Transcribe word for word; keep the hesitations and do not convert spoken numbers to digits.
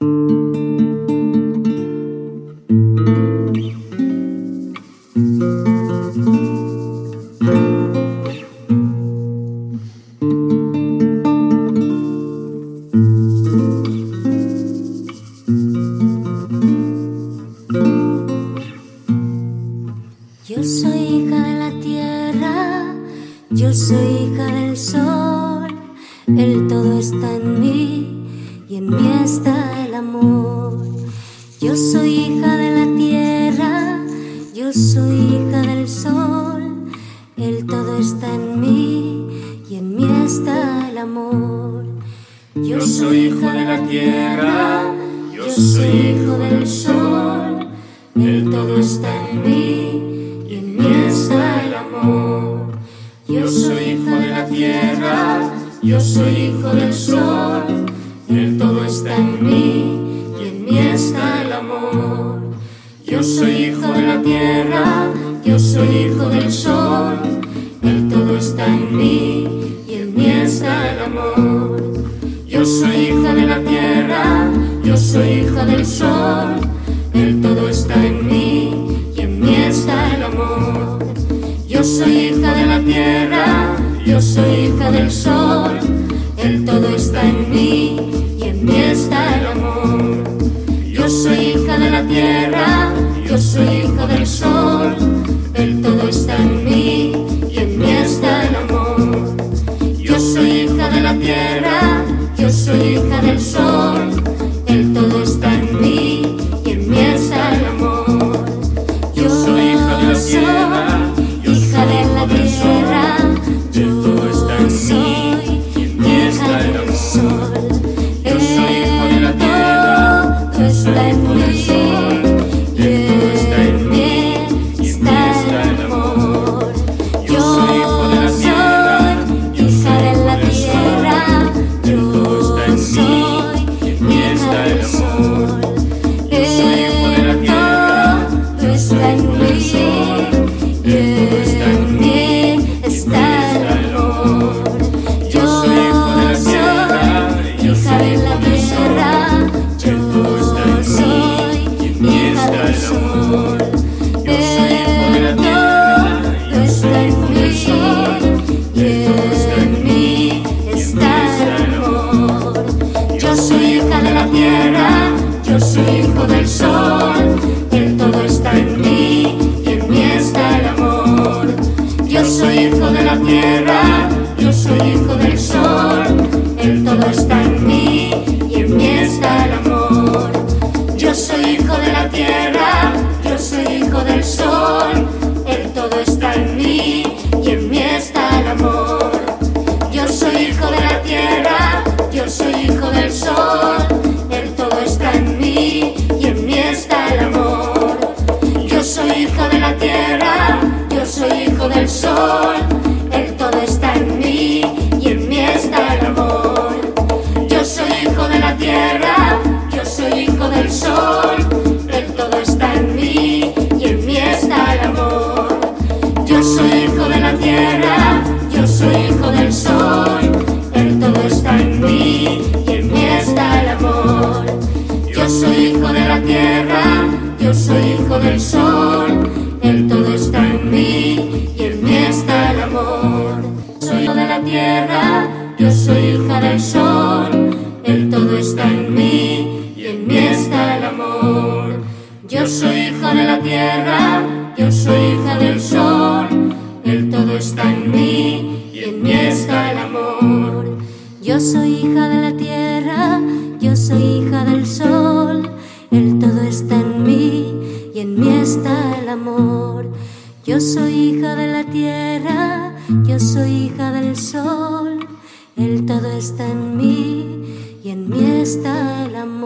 Yo soy hija de la tierra, yo soy hija del sol. El todo está en mí y en mí está el amor. Yo soy hija de la tierra, yo soy hija del sol. El todo está en mí y en mí está el amor. Yo soy hijo de la tierra, yo soy hijo del sol. El todo está en mí y en mí está el amor. Yo soy hijo de la tierra, yo soy hijo del sol. El todo está en mí y en mí está el amor. Yo soy hijo de la tierra, yo soy hijo del sol. El todo está en mí y en mí está el amor. Yo soy hija de la tierra, yo soy hija del sol. El todo está en mí y en mí está el amor. Yo soy hija de la tierra, yo soy hija del sol. El todo está en mí y en mí está el amor. Yo soy hija de la tierra, yo soy hija del sol. El todo está en mí y en mí está el amor. Yo soy hija de la tierra, yo soy hija del sol. El todo está en mí y en mí está el amor. Yo soy hija de la tierra, yo hija de la tierra. El todo está en mí y en mí está el amor. Yo soy hijo de la tierra, yo soy hijo del sol. El todo está en mí y en mí está el amor. Yo soy hijo de la tierra, yo soy hijo del sol. El todo está en mí y en mí está el amor. Yo soy hijo de la tierra, yo soy hijo del sol. El todo está en mí y en mí está el amor. Yo soy hijo de la tierra, yo soy hijo del sol. El todo está en mí y en mí está el amor. Yo soy hijo de la tierra, yo soy hijo del sol. El todo está en mí y en mí está el amor. Yo soy hija de la tierra, yo soy hijo del sol. El todo está en mí y en mí está el amor. Yo soy hijo de la tierra, yo soy hijo del sol. El todo está en mí y en mí está el amor. Yo soy hijo de la tierra, yo soy hijo del sol. El todo está en mí y en mí está el amor. Yo soy hijo de la tierra, yo soy hijo del sol. El todo está en mí y en mí está el amor. Yo soy hijo de la tierra, yo soy hijo del sol. El todo está en mí y en mí está el amor. Yo soy hijo de la tierra, yo soy hijo del sol. El todo está en mí y en mí está el amor. Yo soy hijo de la tierra, yo soy hijo del sol. El todo está en mí y en mí está el amor. Yo soy hijo de la tierra, yo soy hijo del sol. El todo está en mí y en mí está el amor. Soy hijo de la tierra, yo soy hija del sol. El todo está en mí y en mí está el amor. Yo soy hijo de la tierra, yo soy hija del sol. El todo está en mí y en mí está el amor. Yo soy hija de la tierra, yo soy hija del sol. El todo está en mí y en mí está el amor. Yo soy hija de la tierra, yo soy hija del sol. El todo está en mí y en mí está el amor.